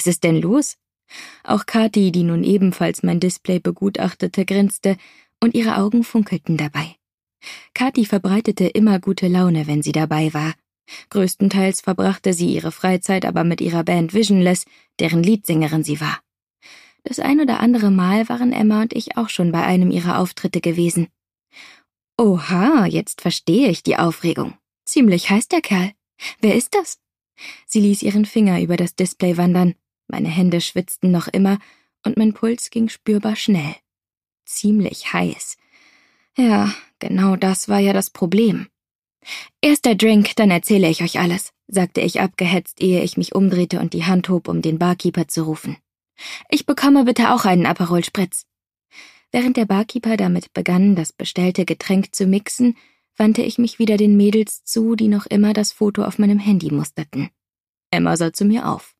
Was ist denn los? Auch Kathi, die nun ebenfalls mein Display begutachtete, grinste und ihre Augen funkelten dabei. Kathi verbreitete immer gute Laune, wenn sie dabei war. Größtenteils verbrachte sie ihre Freizeit aber mit ihrer Band Visionless, deren Leadsängerin sie war. Das ein oder andere Mal waren Emma und ich auch schon bei einem ihrer Auftritte gewesen. Oha, jetzt verstehe ich die Aufregung. Ziemlich heiß der Kerl. Wer ist das? Sie ließ ihren Finger über das Display wandern. Meine Hände schwitzten noch immer und mein Puls ging spürbar schnell. Ziemlich heiß. Ja, genau das war ja das Problem. Erster Drink, dann erzähle ich euch alles, sagte ich abgehetzt, ehe ich mich umdrehte und die Hand hob, um den Barkeeper zu rufen. Ich bekomme bitte auch einen Aperol Spritz. Während der Barkeeper damit begann, das bestellte Getränk zu mixen, wandte ich mich wieder den Mädels zu, die noch immer das Foto auf meinem Handy musterten. Emma sah zu mir auf.